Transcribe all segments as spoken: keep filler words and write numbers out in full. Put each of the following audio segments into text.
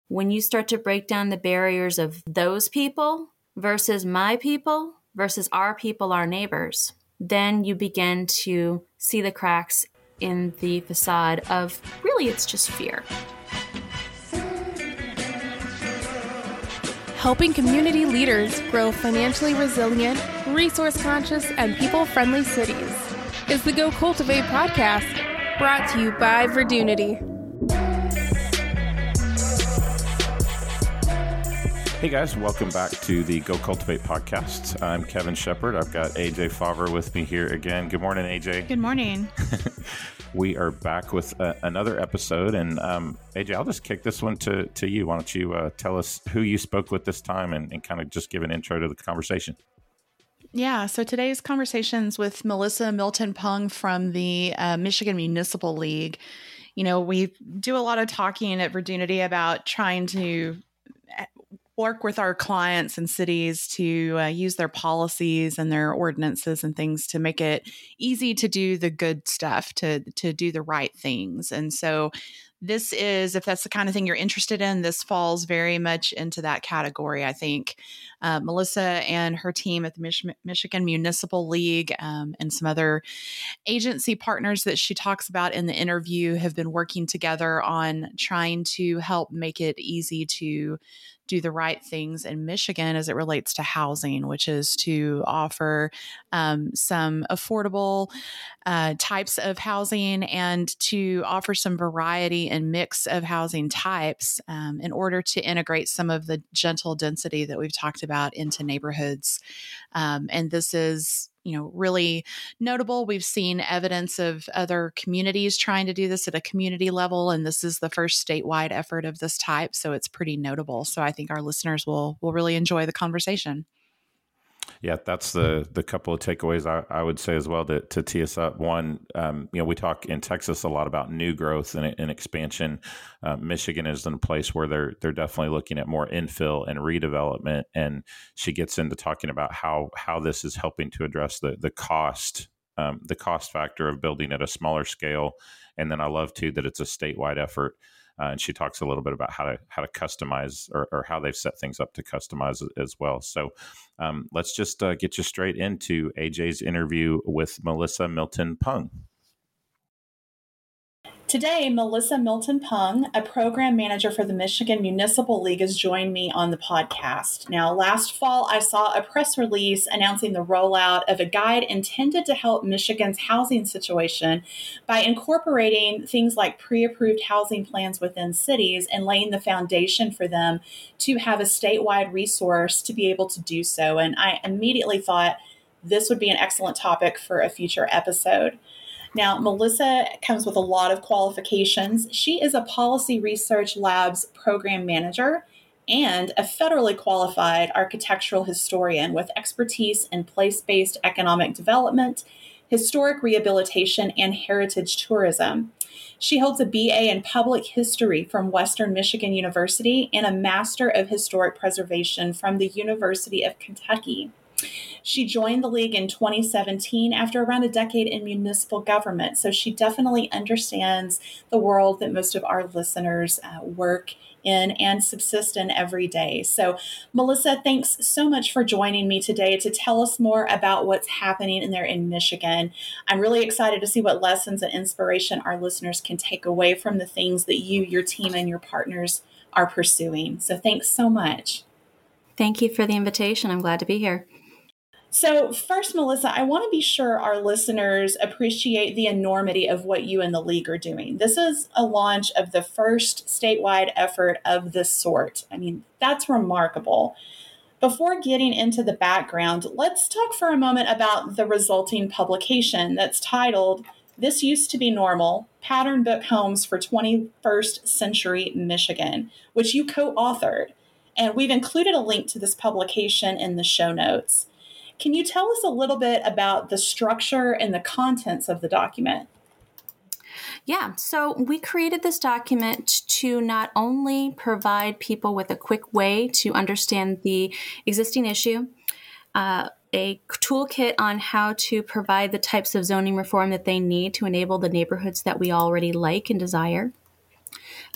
When you start to break down the barriers of those people versus my people versus our people, our neighbors, then you begin to see the cracks in the facade of really it's just fear. Helping community leaders grow financially resilient, resource-conscious, and people-friendly cities is the Go Cultivate podcast, brought to you by Verdunity. Hey guys, welcome back to the Go Cultivate podcast. I'm Kevin Shepard. I've got A J Favre with me here again. Good morning, A J. Good morning. We are back with uh, another episode, and um, A J, I'll just kick this one to, to you. Why don't you uh, tell us who you spoke with this time and, and kind of just give an intro to the conversation. Yeah, so today's conversation's with Melissa Milton Pung from the uh, Michigan Municipal League. You know, we do a lot of talking at Verdunity about trying to work with our clients and cities to uh, use their policies and their ordinances and things to make it easy to do the good stuff, to to do the right things. And so this is, if that's the kind of thing you're interested in, this falls very much into that category, I think. Uh, Melissa and her team at the Mich- Michigan Municipal League um, and some other agency partners that she talks about in the interview have been working together on trying to help make it easy to do the right things in Michigan as it relates to housing, which is to offer um, some affordable uh, types of housing and to offer some variety and mix of housing types um, in order to integrate some of the gentle density that we've talked about into neighborhoods. Um, and this is you know, really notable. We've seen evidence of other communities trying to do this at a community level, and this is the first statewide effort of this type, so it's pretty notable. So I think our listeners will will really enjoy the conversation. Yeah, that's the the couple of takeaways I, I would say as well to, to tee us up. One, um, you know, we talk in Texas a lot about new growth and, and expansion. Uh, Michigan is in a place where they're they're definitely looking at more infill and redevelopment. And she gets into talking about how how this is helping to address the the cost um, the cost factor of building at a smaller scale. And then I love too that it's a statewide effort. Uh, and she talks a little bit about how to how to customize or, or how they've set things up to customize as well. So um, let's just uh, get you straight into A J's interview with Melissa Milton Pung. Today, Melissa Milton Pung, a program manager for the Michigan Municipal League, has joined me on the podcast. Now, last fall, I saw a press release announcing the rollout of a guide intended to help Michigan's housing situation by incorporating things like pre-approved housing plans within cities and laying the foundation for them to have a statewide resource to be able to do so. And I immediately thought this would be an excellent topic for a future episode. Now, Melissa comes with a lot of qualifications. She is a Policy Research Labs program manager and a federally qualified architectural historian with expertise in place-based economic development, historic rehabilitation, and heritage tourism. She holds a B A in Public History from Western Michigan University and a Master of Historic Preservation from the University of Kentucky. She joined the league in twenty seventeen after around a decade in municipal government, so she definitely understands the world that most of our listeners uh, work in and subsist in every day. So, Melissa, thanks so much for joining me today to tell us more about what's happening in there in Michigan. I'm really excited to see what lessons and inspiration our listeners can take away from the things that you, your team, and your partners are pursuing. So thanks so much. Thank you for the invitation. I'm glad to be here. So first, Melissa, I want to be sure our listeners appreciate the enormity of what you and the league are doing. This is a launch of the first statewide effort of this sort. I mean, that's remarkable. Before getting into the background, let's talk for a moment about the resulting publication that's titled, This Used to Be Normal, Pattern Book Homes for twenty-first Century Michigan, which you co-authored. And we've included a link to this publication in the show notes. Can you tell us a little bit about the structure and the contents of the document? Yeah, so we created this document to not only provide people with a quick way to understand the existing issue, uh, a toolkit on how to provide the types of zoning reform that they need to enable the neighborhoods that we already like and desire,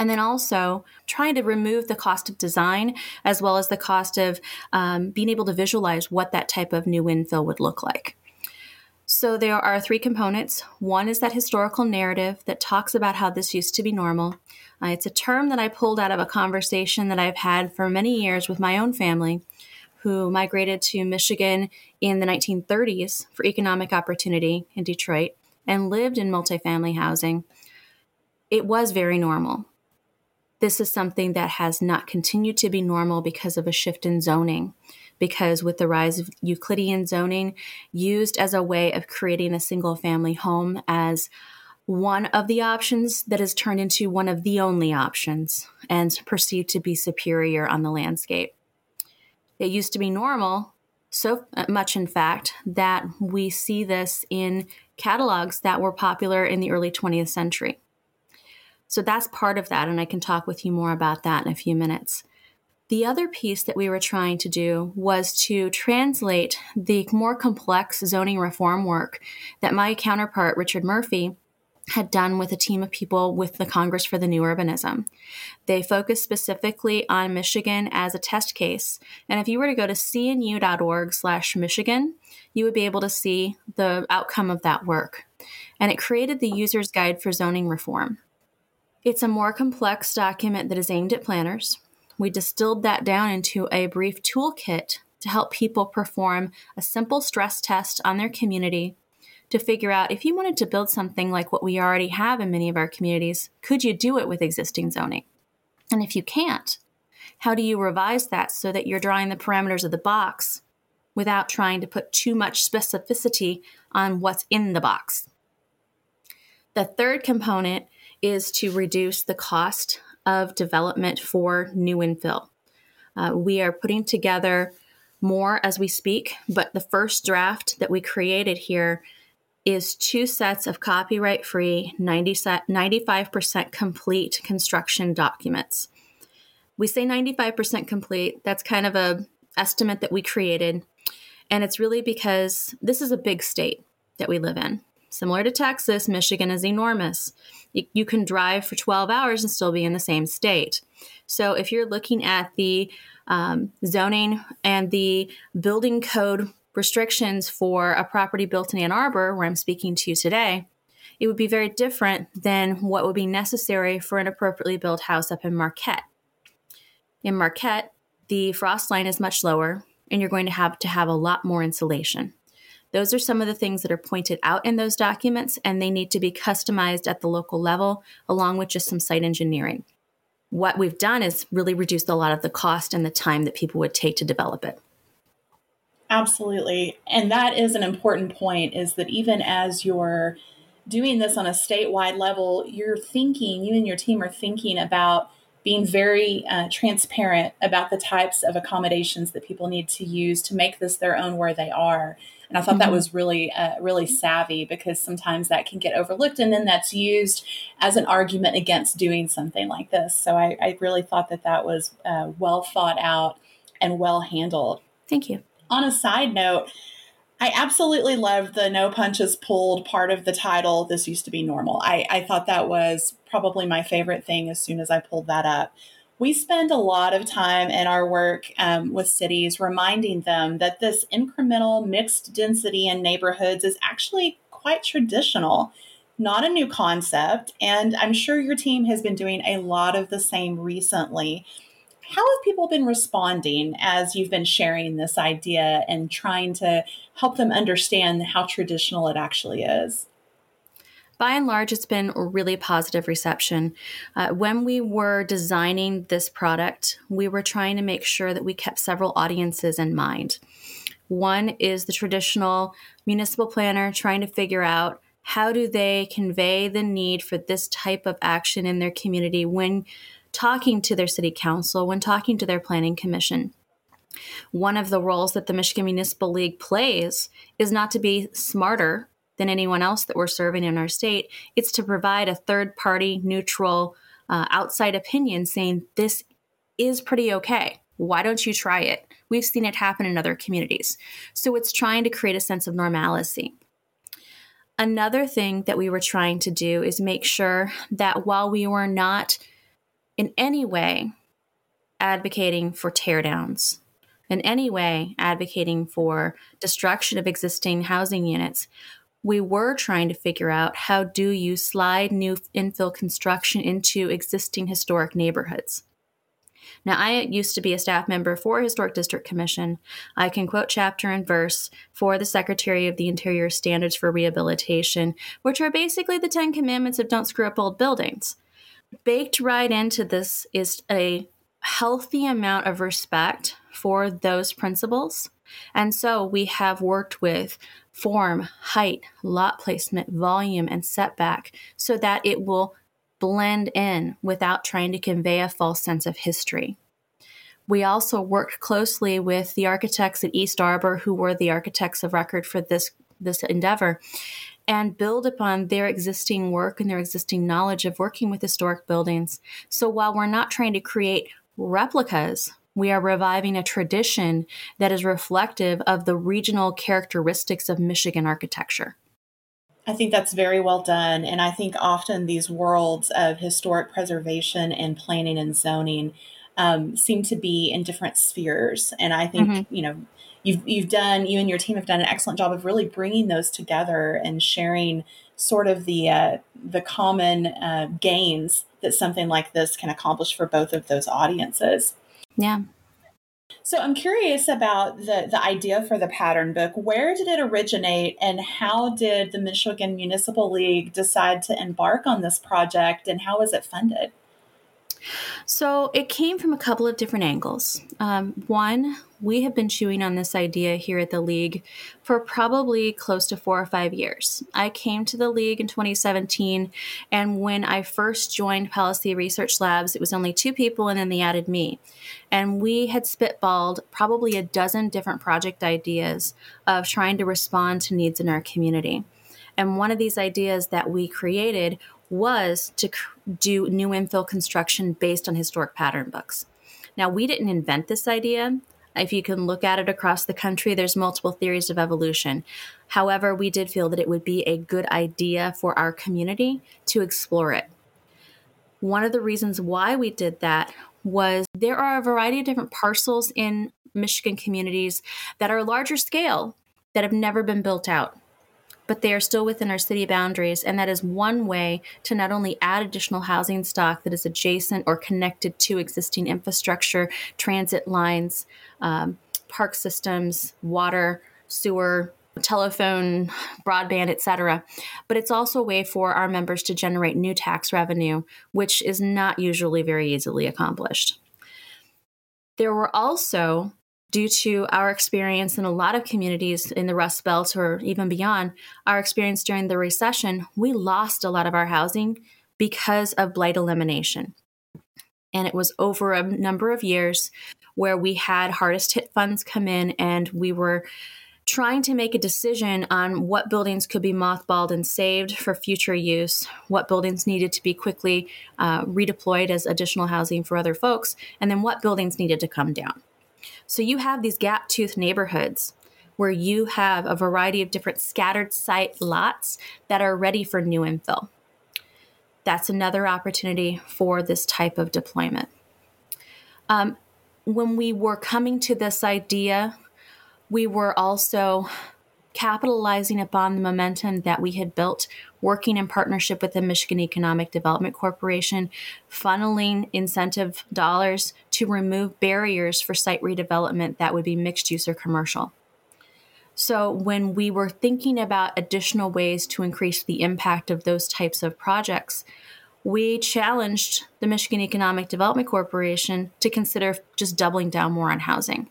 And then also trying to remove the cost of design as well as the cost of um, being able to visualize what that type of new infill would look like. So there are three components. One is that historical narrative that talks about how this used to be normal. Uh, it's a term that I pulled out of a conversation that I've had for many years with my own family, who migrated to Michigan in the nineteen thirties for economic opportunity in Detroit and lived in multifamily housing. It was very normal. This is something that has not continued to be normal because of a shift in zoning, because with the rise of Euclidean zoning used as a way of creating a single family home as one of the options that has turned into one of the only options and perceived to be superior on the landscape. It used to be normal, so much in fact, that we see this in catalogs that were popular in the early twentieth century. So that's part of that, and I can talk with you more about that in a few minutes. The other piece that we were trying to do was to translate the more complex zoning reform work that my counterpart, Richard Murphy, had done with a team of people with the Congress for the New Urbanism. They focused specifically on Michigan as a test case. And if you were to go to c n u dot org slash Michigan, you would be able to see the outcome of that work. And it created the User's Guide for Zoning Reform. It's a more complex document that is aimed at planners. We distilled that down into a brief toolkit to help people perform a simple stress test on their community to figure out if you wanted to build something like what we already have in many of our communities, could you do it with existing zoning? And if you can't, how do you revise that so that you're drawing the parameters of the box without trying to put too much specificity on what's in the box? The third component is to reduce the cost of development for new infill. Uh, we are putting together more as we speak, but the first draft that we created here is two sets of copyright-free, ninety-five percent complete construction documents. We say ninety-five percent complete. That's kind of a estimate that we created, and it's really because this is a big state that we live in. Similar to Texas, Michigan is enormous. You, you can drive for twelve hours and still be in the same state. So if you're looking at the um, zoning and the building code restrictions for a property built in Ann Arbor, where I'm speaking to you today, it would be very different than what would be necessary for an appropriately built house up in Marquette. In Marquette, the frost line is much lower, and you're going to have to have a lot more insulation. Those are some of the things that are pointed out in those documents, and they need to be customized at the local level, along with just some site engineering. What we've done is really reduced a lot of the cost and the time that people would take to develop it. Absolutely. And that is an important point, is that even as you're doing this on a statewide level, you're thinking, you and your team are thinking about being very uh, transparent about the types of accommodations that people need to use to make this their own where they are. And I thought mm-hmm. that was really, uh, really savvy, because sometimes that can get overlooked, and then that's used as an argument against doing something like this. So I, I really thought that that was uh, well thought out and well handled. Thank you. On a side note, I absolutely loved the no punches pulled part of the title, This Used to Be Normal. I, I thought that was probably my favorite thing as soon as I pulled that up. We spend a lot of time in our work um, with cities reminding them that this incremental mixed density in neighborhoods is actually quite traditional, not a new concept. And I'm sure your team has been doing a lot of the same recently. How have people been responding as you've been sharing this idea and trying to help them understand how traditional it actually is? By and large, it's been a really positive reception. Uh, when we were designing this product, we were trying to make sure that we kept several audiences in mind. One is the traditional municipal planner trying to figure out how do they convey the need for this type of action in their community when talking to their city council, when talking to their planning commission. One of the roles that the Michigan Municipal League plays is not to be smarter than anyone else that we're serving in our state. It's to provide a third-party, neutral, uh, outside opinion saying, this is pretty okay. Why don't you try it? We've seen it happen in other communities. So it's trying to create a sense of normalcy. Another thing that we were trying to do is make sure that while we were not in any way advocating for teardowns, in any way advocating for destruction of existing housing units. We were trying to figure out, how do you slide new infill construction into existing historic neighborhoods? Now, I used to be a staff member for Historic District Commission. I can quote chapter and verse for the Secretary of the Interior Standards for Rehabilitation, which are basically the Ten Commandments of don't screw up old buildings. Baked right into this is a healthy amount of respect for those principles. And so we have worked with form, height, lot placement, volume, and setback so that it will blend in without trying to convey a false sense of history. We also worked closely with the architects at East Arbor, who were the architects of record for this, this endeavor, and build upon their existing work and their existing knowledge of working with historic buildings. So while we're not trying to create replicas, we are reviving a tradition that is reflective of the regional characteristics of Michigan architecture. I think that's very well done. And I think often these worlds of historic preservation and planning and zoning um, seem to be in different spheres. And I think, mm-hmm. you know, you've, you've done, you and your team have done an excellent job of really bringing those together and sharing sort of the, uh, the common uh, gains that something like this can accomplish for both of those audiences. Yeah. So I'm curious about the, the idea for the pattern book. Where did it originate, and how did the Michigan Municipal League decide to embark on this project, and how was it funded? So it came from a couple of different angles. Um, one, we have been chewing on this idea here at the League for probably close to four or five years. I came to the League in twenty seventeen, and when I first joined Policy Research Labs, it was only two people, and then they added me. And we had spitballed probably a dozen different project ideas of trying to respond to needs in our community. And one of these ideas that we created was to do new infill construction based on historic pattern books. Now, we didn't invent this idea. If you can look at it across the country, there's multiple theories of evolution. However, we did feel that it would be a good idea for our community to explore it. One of the reasons why we did that was there are a variety of different parcels in Michigan communities that are larger scale that have never been built out, but they are still within our city boundaries. And that is one way to not only add additional housing stock that is adjacent or connected to existing infrastructure, transit lines, um, park systems, water, sewer, telephone, broadband, et cetera. But it's also a way for our members to generate new tax revenue, which is not usually very easily accomplished. There were also, due to our experience in a lot of communities in the Rust Belt or even beyond, our experience during the recession, we lost a lot of our housing because of blight elimination. And it was over a number of years where we had hardest hit funds come in, and we were trying to make a decision on what buildings could be mothballed and saved for future use, what buildings needed to be quickly uh, redeployed as additional housing for other folks, and then what buildings needed to come down. So you have these gap-toothed neighborhoods where you have a variety of different scattered site lots that are ready for new infill. That's another opportunity for this type of deployment. Um, when we were coming to this idea, we were also capitalizing upon the momentum that we had built, working in partnership with the Michigan Economic Development Corporation, funneling incentive dollars to remove barriers for site redevelopment that would be mixed use or commercial. So when we were thinking about additional ways to increase the impact of those types of projects, we challenged the Michigan Economic Development Corporation to consider just doubling down more on housing.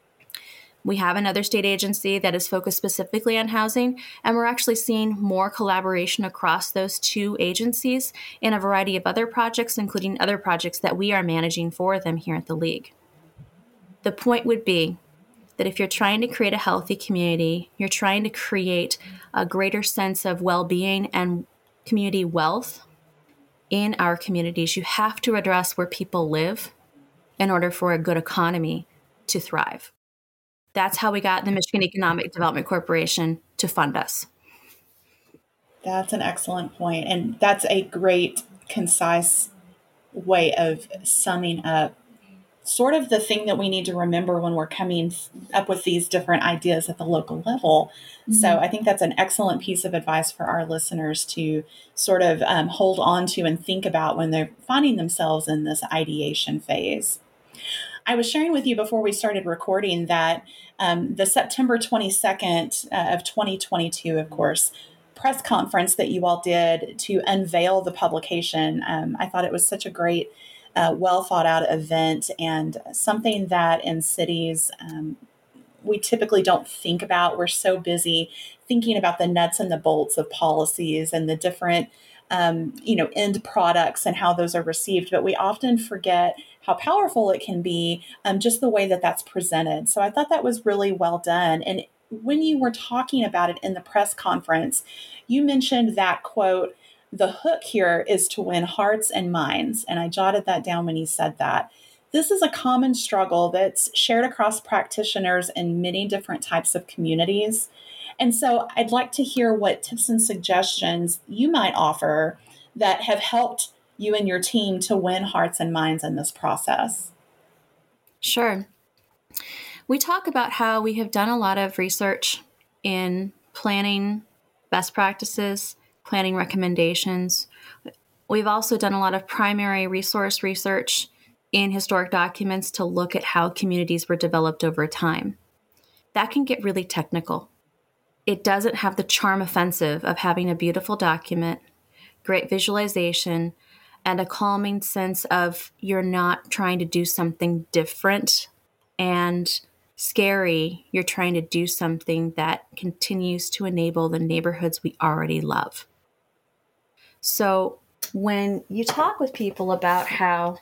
We have another state agency that is focused specifically on housing, and we're actually seeing more collaboration across those two agencies in a variety of other projects, including other projects that we are managing for them here at the League. The point would be that if you're trying to create a healthy community, you're trying to create a greater sense of well-being and community wealth in our communities, you have to address where people live in order for a good economy to thrive. That's how we got the Michigan Economic Development Corporation to fund us. That's an excellent point. And that's a great, concise way of summing up sort of the thing that we need to remember when we're coming up with these different ideas at the local level. Mm-hmm. So I think that's an excellent piece of advice for our listeners to sort of um, hold on to and think about when they're finding themselves in this ideation phase. I was sharing with you before we started recording that um, the September twenty-second uh, of twenty twenty-two, of course, press conference that you all did to unveil the publication. Um, I thought it was such a great Uh, well thought out event, and something that in cities um, we typically don't think about. We're so busy thinking about the nuts and the bolts of policies and the different um, you know, end products and how those are received. But we often forget how powerful it can be, um, just the way that that's presented. So I thought that was really well done. And when you were talking about it in the press conference, you mentioned that quote, "The hook here is to win hearts and minds." And I jotted that down when you said that. This is a common struggle that's shared across practitioners in many different types of communities. And so I'd like to hear what tips and suggestions you might offer that have helped you and your team to win hearts and minds in this process. Sure. We talk about how we have done a lot of research in planning best practices, planning recommendations. We've also done a lot of primary resource research in historic documents to look at how communities were developed over time. That can get really technical. It doesn't have the charm offensive of having a beautiful document, great visualization, and a calming sense of you're not trying to do something different and scary. You're trying to do something that continues to enable the neighborhoods we already love. So when you talk with people about how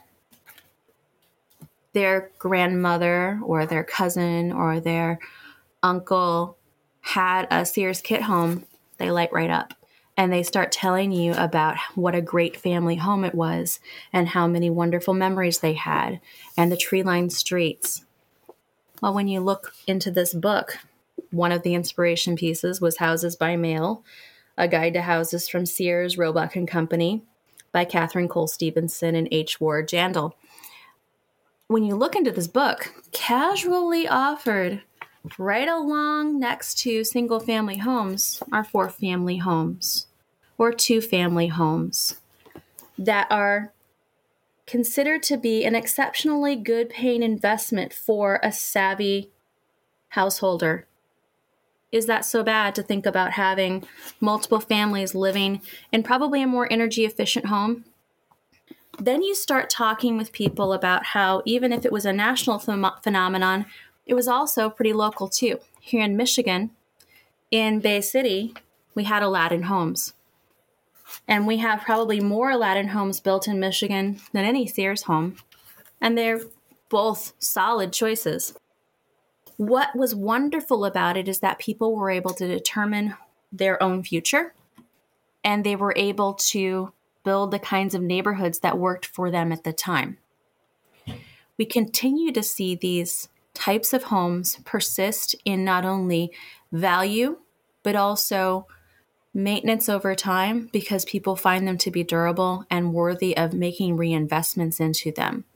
their grandmother or their cousin or their uncle had a Sears kit home, they light right up. And they start telling you about what a great family home it was and how many wonderful memories they had and the tree-lined streets. Well, when you look into this book, one of the inspiration pieces was Houses by Mail, A Guide to Houses from Sears, Roebuck and Company by Catherine Cole Stevenson and H. Ward Jandal. When you look into this book, casually offered right along next to single-family homes are four-family homes or two-family homes that are considered to be an exceptionally good paying investment for a savvy householder. Is that so bad to think about having multiple families living in probably a more energy efficient home? Then you start talking with people about how even if it was a national ph- phenomenon, it was also pretty local too. Here in Michigan, in Bay City, we had Aladdin homes. And we have probably more Aladdin homes built in Michigan than any Sears home. And they're both solid choices. What was wonderful about it is that people were able to determine their own future, and they were able to build the kinds of neighborhoods that worked for them at the time. We continue to see these types of homes persist in not only value, but also maintenance over time because people find them to be durable and worthy of making reinvestments into them.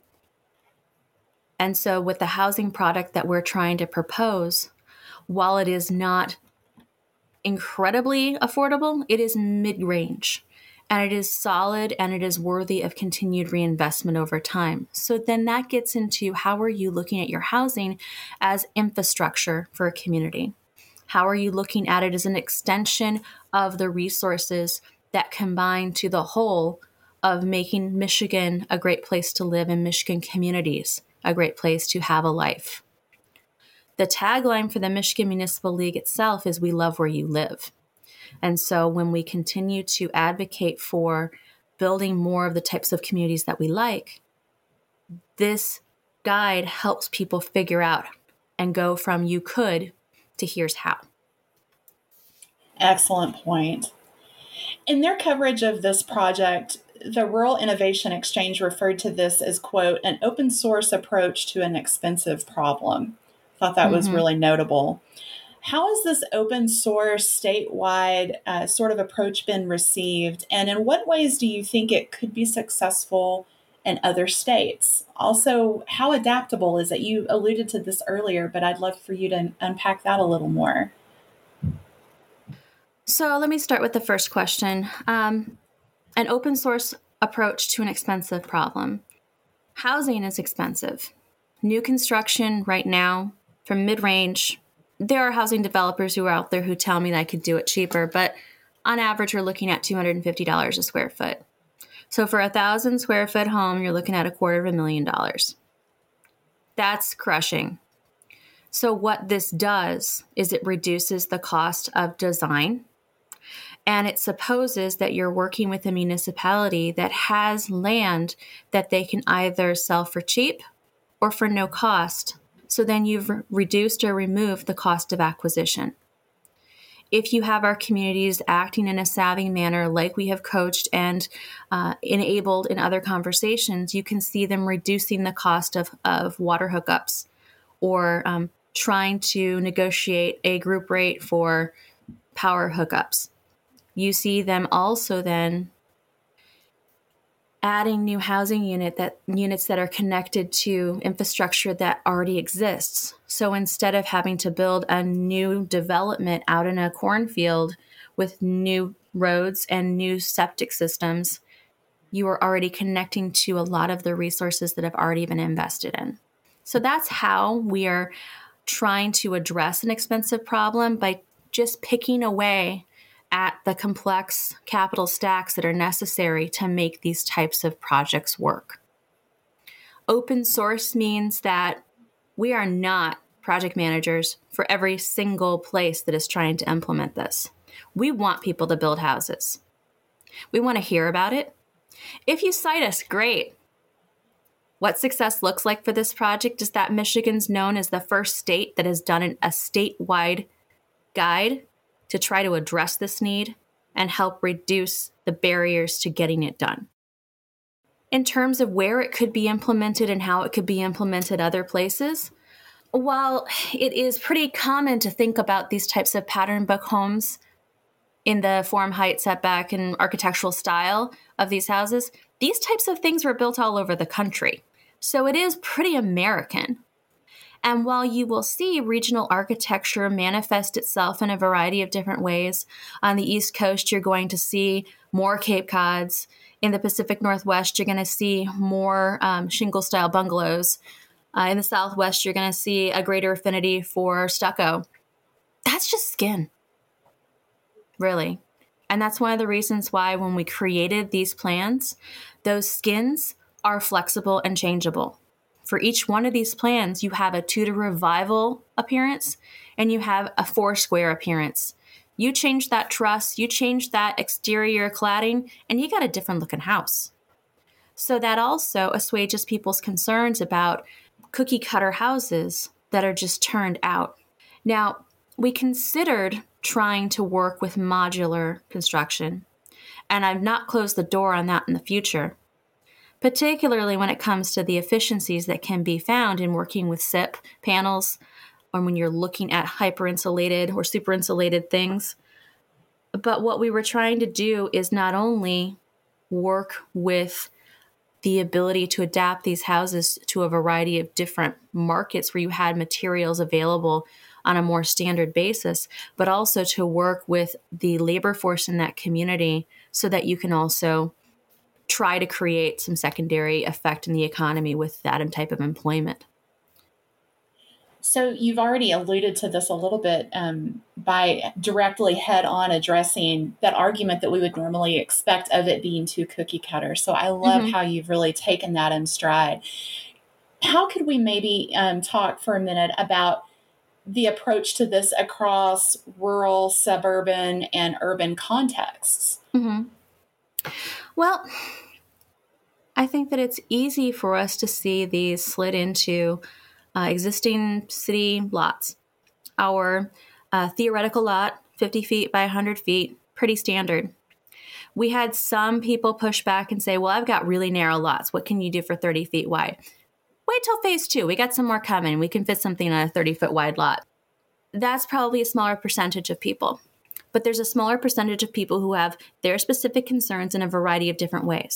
And so with the housing product that we're trying to propose, while it is not incredibly affordable, it is mid-range. And it is solid and it is worthy of continued reinvestment over time. So then that gets into how are you looking at your housing as infrastructure for a community? How are you looking at it as an extension of the resources that combine to the whole of making Michigan a great place to live and Michigan communities a great place to have a life? The tagline for the Michigan Municipal League itself is "We love where you live." And so when we continue to advocate for building more of the types of communities that we like, this guide helps people figure out and go from you could to here's how. Excellent point. In their coverage of this project, the Rural Innovation Exchange referred to this as, quote, an open source approach to an expensive problem. Thought that mm-hmm. was really notable. How has this open source statewide uh, sort of approach been received? And in what ways do you think it could be successful in other states? Also, how adaptable is it? You alluded to this earlier, but I'd love for you to unpack that a little more. So let me start with the first question. Um, an open source approach to an expensive problem. Housing is expensive. New construction right now from mid-range, there are housing developers who are out there who tell me that I could do it cheaper, but on average, we're looking at two hundred fifty dollars a square foot. So for a thousand square foot home, you're looking at a quarter of a million dollars. That's crushing. So what this does is it reduces the cost of design, and it supposes that you're working with a municipality that has land that they can either sell for cheap or for no cost. So then you've re- reduced or removed the cost of acquisition. If you have our communities acting in a savvy manner, like we have coached and uh, enabled in other conversations, you can see them reducing the cost of, of water hookups, or um, trying to negotiate a group rate for power hookups. You see them also then adding new housing unit that units that are connected to infrastructure that already exists. So instead of having to build a new development out in a cornfield with new roads and new septic systems, you are already connecting to a lot of the resources that have already been invested in. So that's how we are trying to address an expensive problem, by just picking away at the complex capital stacks that are necessary to make these types of projects work. Open source means that we are not project managers for every single place that is trying to implement this. We want people to build houses. We want to hear about it. If you cite us, great. What success looks like for this project is that Michigan's known as the first state that has done an, a statewide guide to try to address this need and help reduce the barriers to getting it done. In terms of where it could be implemented and how it could be implemented other places, while it is pretty common to think about these types of pattern book homes in the form, height, setback, and architectural style of these houses, these types of things were built all over the country. So it is pretty American. And while you will see regional architecture manifest itself in a variety of different ways, on the East Coast, you're going to see more Cape Cods. In the Pacific Northwest, you're going to see more um, shingle-style bungalows. Uh, in the Southwest, you're going to see a greater affinity for stucco. That's just skin, really. And that's one of the reasons why when we created these plans, those skins are flexible and changeable. For each one of these plans, you have a Tudor revival appearance and you have a four square appearance. You change that truss, you change that exterior cladding, and you got a different looking house. So that also assuages people's concerns about cookie cutter houses that are just turned out. Now, we considered trying to work with modular construction, and I've not closed the door on that in the future, particularly when it comes to the efficiencies that can be found in working with S I P panels, or when you're looking at hyper-insulated or super-insulated things. But what we were trying to do is not only work with the ability to adapt these houses to a variety of different markets where you had materials available on a more standard basis, but also to work with the labor force in that community so that you can also try to create some secondary effect in the economy with that type of employment. So you've already alluded to this a little bit um, by directly head on addressing that argument that we would normally expect of it being too cookie cutter. So I love mm-hmm. how you've really taken that in stride. How could we maybe um, talk for a minute about the approach to this across rural, suburban, and urban contexts? Mm-hmm. Well, I think that it's easy for us to see these slid into uh, existing city lots. Our uh, theoretical lot, fifty feet by one hundred feet, pretty standard. We had some people push back and say, well, I've got really narrow lots. What can you do for thirty feet wide? Wait till phase two. We got some more coming. We can fit something on a thirty foot wide lot. That's probably a smaller percentage of people. But there's a smaller percentage of people who have their specific concerns in a variety of different ways.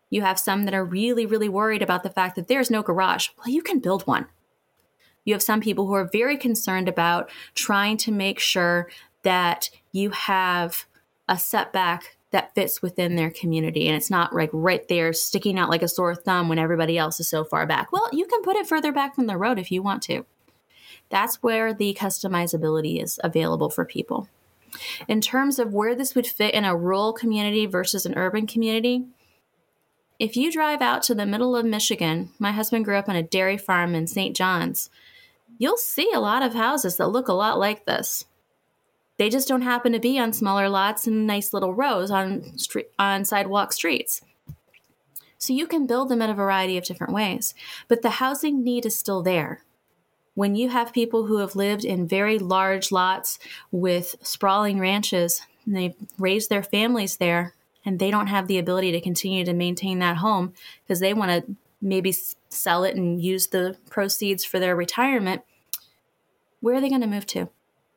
You have some that are really, really worried about the fact that there's no garage. Well, you can build one. You have some people who are very concerned about trying to make sure that you have a setback that fits within their community. And it's not like right there sticking out like a sore thumb when everybody else is so far back. Well, you can put it further back from the road if you want to. That's where the customizability is available for people. In terms of where this would fit in a rural community versus an urban community, if you drive out to the middle of Michigan, my husband grew up on a dairy farm in Saint John's, you'll see a lot of houses that look a lot like this. They just don't happen to be on smaller lots and nice little rows on street, on sidewalk streets. So you can build them in a variety of different ways, but the housing need is still there. When you have people who have lived in very large lots with sprawling ranches, and they've raised their families there, and they don't have the ability to continue to maintain that home because they want to maybe sell it and use the proceeds for their retirement, where are they going to move to?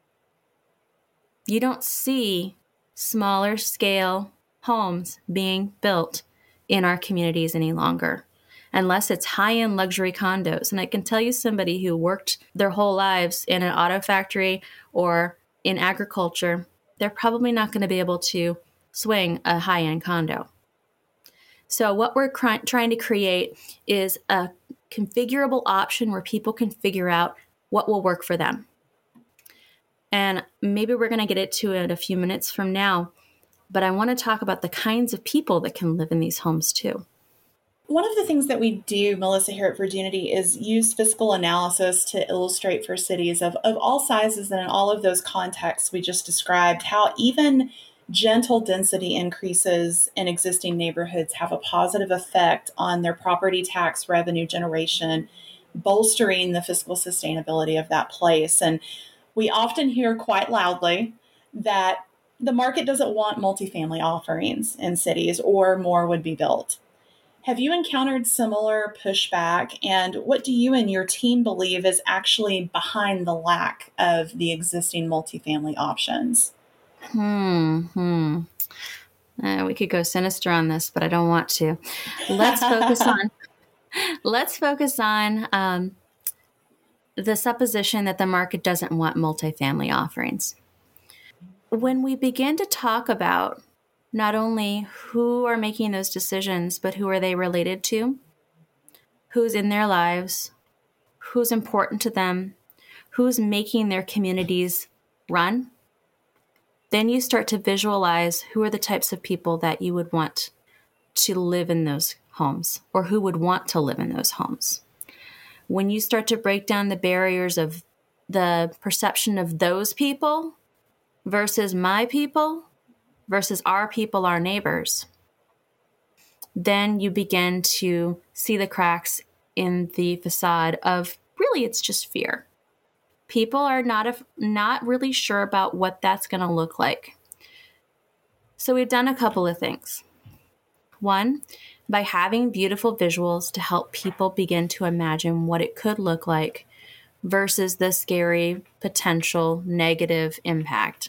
You don't see smaller scale homes being built in our communities any longer, unless it's high-end luxury condos. And I can tell you somebody who worked their whole lives in an auto factory or in agriculture, they're probably not going to be able to swing a high-end condo. So what we're cr- trying to create is a configurable option where people can figure out what will work for them. And maybe we're going to get into it a few minutes from now, but I want to talk about the kinds of people that can live in these homes too. One of the things that we do, Melissa, here at Verdunity is use fiscal analysis to illustrate for cities of, of all sizes and in all of those contexts we just described, how even gentle density increases in existing neighborhoods have a positive effect on their property tax revenue generation, bolstering the fiscal sustainability of that place. And we often hear quite loudly that the market doesn't want multifamily offerings in cities or more would be built. Have you encountered similar pushback? And what do you and your team believe is actually behind the lack of the existing multifamily options? Hmm. hmm. Uh, we could go sinister on this, but I don't want to. Let's focus on. Let's focus on um, the supposition that the market doesn't want multifamily offerings. When we begin to talk about not only who are making those decisions, but who are they related to, who's in their lives, who's important to them, who's making their communities run, then you start to visualize who are the types of people that you would want to live in those homes or who would want to live in those homes. When you start to break down the barriers of the perception of those people versus my people versus our people, our neighbors, then you begin to see the cracks in the facade of really it's just fear. People are not a, not really sure about what that's going to look like. So we've done a couple of things. One, by having beautiful visuals to help people begin to imagine what it could look like versus the scary potential negative impact.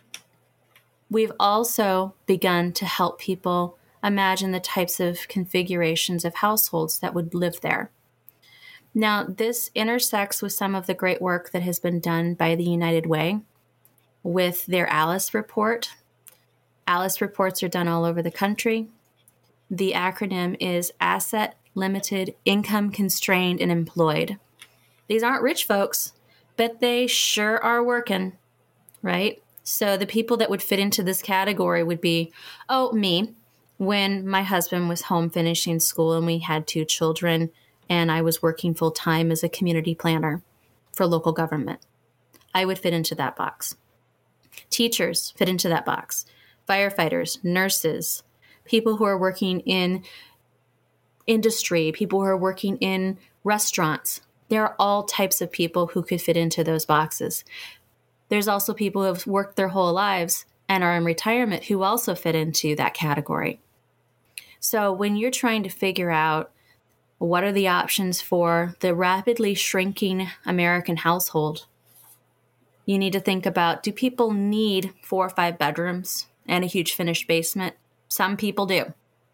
We've also begun to help people imagine the types of configurations of households that would live there. Now, this intersects with some of the great work that has been done by the United Way with their ALICE report. ALICE reports are done all over the country. The acronym is Asset Limited, Income Constrained, and Employed. These aren't rich folks, but they sure are working, right? So the people that would fit into this category would be, oh, me, when my husband was home finishing school and we had two children and I was working full time as a community planner for local government. I would fit into that box. Teachers fit into that box. Firefighters, nurses, people who are working in industry, people who are working in restaurants. There are all types of people who could fit into those boxes. There's also people who have worked their whole lives and are in retirement who also fit into that category. So when you're trying to figure out what are the options for the rapidly shrinking American household, you need to think about, do people need four or five bedrooms and a huge finished basement? Some people do.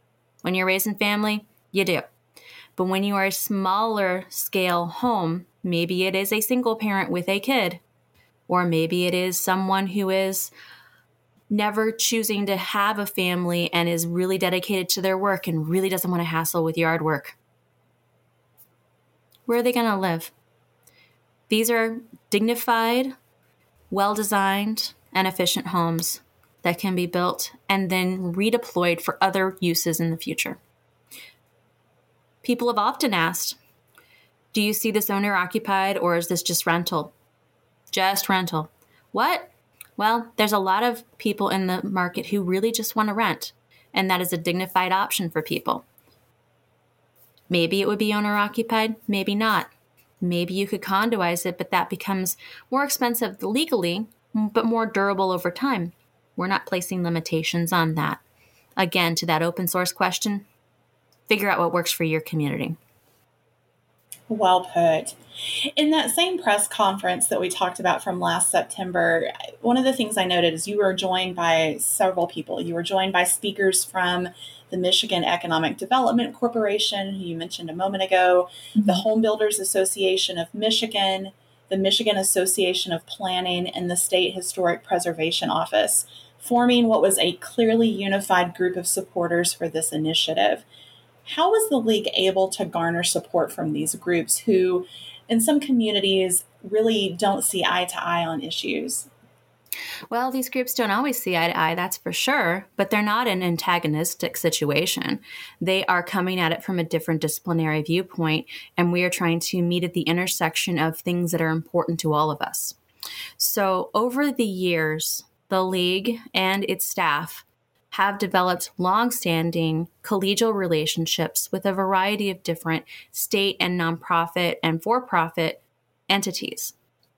When you're raising family, you do. But when you are a smaller scale home, maybe it is a single parent with a kid, or maybe it is someone who is never choosing to have a family and is really dedicated to their work and really doesn't want to hassle with yard work. Where are they going to live? These are dignified, well-designed, and efficient homes that can be built and then redeployed for other uses in the future. People have often asked, do you see this owner-occupied or is this just rental? Just rental. What? Well, there's a lot of people in the market who really just want to rent, and that is a dignified option for people. Maybe it would be owner-occupied, maybe not. Maybe you could condoize it, but that becomes more expensive legally, but more durable over time. We're not placing limitations on that. Again, to that open source question, figure out what works for your community. Well put. In that same press conference that we talked about from last September, one of the things I noted is you were joined by several people. You were joined by speakers from the Michigan Economic Development Corporation, who you mentioned a moment ago, mm-hmm. the Home Builders Association of Michigan, the Michigan Association of Planning, and the State Historic Preservation Office, forming what was a clearly unified group of supporters for this initiative. How was the League able to garner support from these groups who, in some communities, really don't see eye to eye on issues? Well, these groups don't always see eye to eye, that's for sure, but they're not an antagonistic situation. They are coming at it from a different disciplinary viewpoint, and we are trying to meet at the intersection of things that are important to all of us. So over the years, the League and its staff have developed long-standing collegial relationships with a variety of different state and nonprofit and for-profit entities.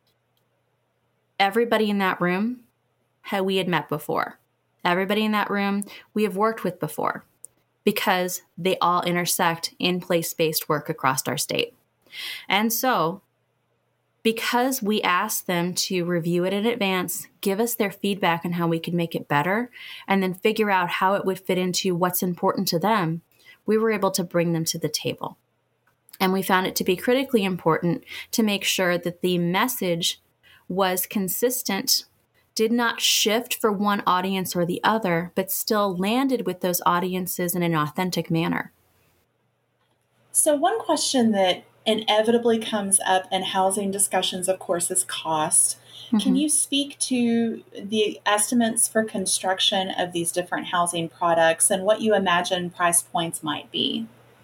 Everybody in that room, how we had met before. Everybody in that room we have worked with before because they all intersect in place-based work across our state. And so, because we asked them to review it in advance, give us their feedback on how we could make it better, and then figure out how it would fit into what's important to them, we were able to bring them to the table. And we found it to be critically important to make sure that the message was consistent, did not shift for one audience or the other, but still landed with those audiences in an authentic manner. So one question that inevitably comes up in housing discussions, of course, is cost. Mm-hmm. Can you speak to the estimates for construction of these different housing products and what you imagine price points might be?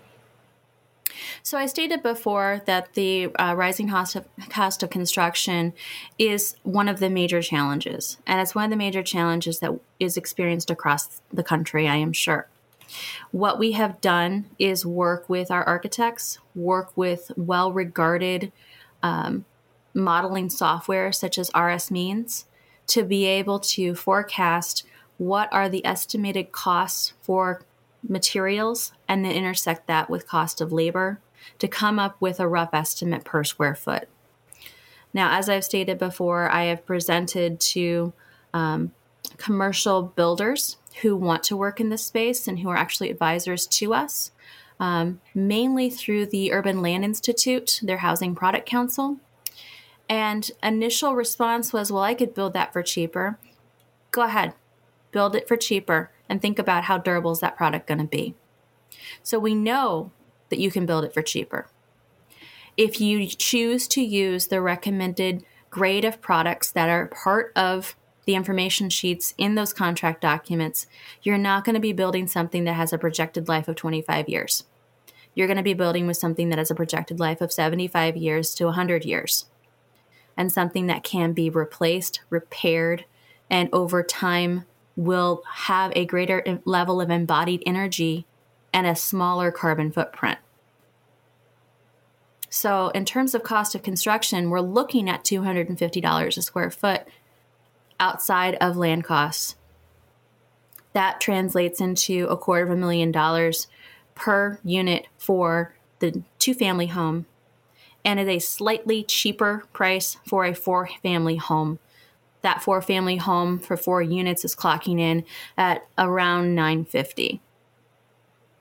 So I stated before that the uh, rising cost of, cost of construction is one of the major challenges, and it's one of the major challenges that is experienced across the country, I am sure. What we have done is work with our architects, work with well-regarded um, modeling software such as R S Means to be able to forecast what are the estimated costs for materials and then intersect that with cost of labor to come up with a rough estimate per square foot. Now, as I've stated before, I have presented to um, commercial builders who want to work in this space and who are actually advisors to us, um, mainly through the Urban Land Institute, their Housing Product Council. And initial response was, well, I could build that for cheaper. Go ahead, build it for cheaper and think about how durable is that product going to be. So we know that you can build it for cheaper. If you choose to use the recommended grade of products that are part of the information sheets in those contract documents, you're not going to be building something that has a projected life of twenty-five years. You're going to be building with something that has a projected life of seventy-five years to one hundred years, and something that can be replaced, repaired, and over time will have a greater level of embodied energy and a smaller carbon footprint. So in terms of cost of construction, we're looking at two hundred fifty dollars a square foot outside of land costs. That translates into a quarter of a million dollars per unit for the two-family home, and at a slightly cheaper price for a four-family home. That four-family home for four units is clocking in at around nine hundred fifty dollars.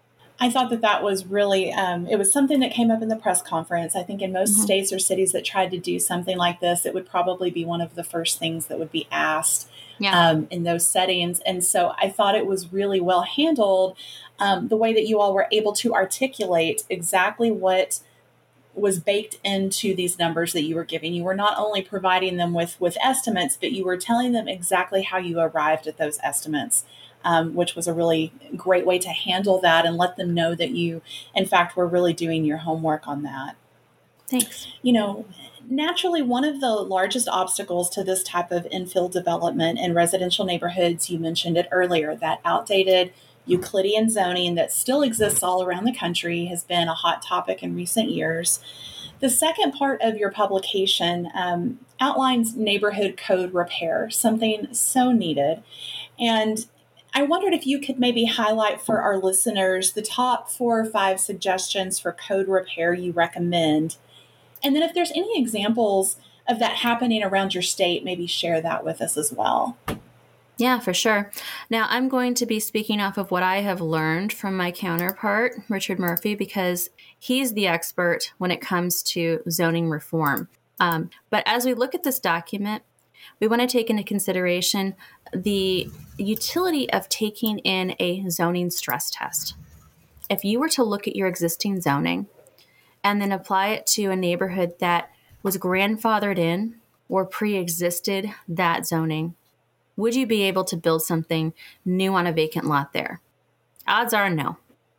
I thought that that was really, um, it was something that came up in the press conference. I think in most mm-hmm. states or cities that tried to do something like this, it would probably be one of the first things that would be asked yeah. um, in those settings. And so I thought it was really well handled, um, the way that you all were able to articulate exactly what was baked into these numbers that you were giving. You were not only providing them with, with estimates, but you were telling them exactly how you arrived at those estimates. Um, which was a really great way to handle that and let them know that you, in fact, were really doing your homework on that. Thanks. You know, naturally, one of the largest obstacles to this type of infill development in residential neighborhoods, you mentioned it earlier, that outdated Euclidean zoning that still exists all around the country has been a hot topic in recent years. The second part of your publication um, outlines neighborhood code repair, something so needed. And I wondered if you could maybe highlight for our listeners the top four or five suggestions for code repair you recommend. And then if there's any examples of that happening around your state, maybe share that with us as well. Yeah, for sure. Now, I'm going to be speaking off of what I have learned from my counterpart, Richard Murphy, because he's the expert when it comes to zoning reform. Um, but as we look at this document, we want to take into consideration the utility of taking in a zoning stress test. If you were to look at your existing zoning and then apply it to a neighborhood that was grandfathered in or pre-existed that zoning, would you be able to build something new on a vacant lot there? Odds are no.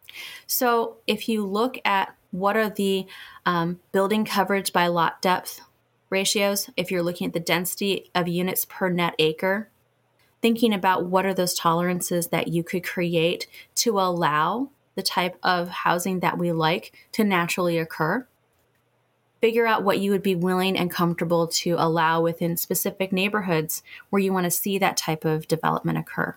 So if you look at what are the um, building coverage by lot depth ratios, if you're looking at the density of units per net acre, thinking about what are those tolerances that you could create to allow the type of housing that we like to naturally occur. Figure out what you would be willing and comfortable to allow within specific neighborhoods where you want to see that type of development occur.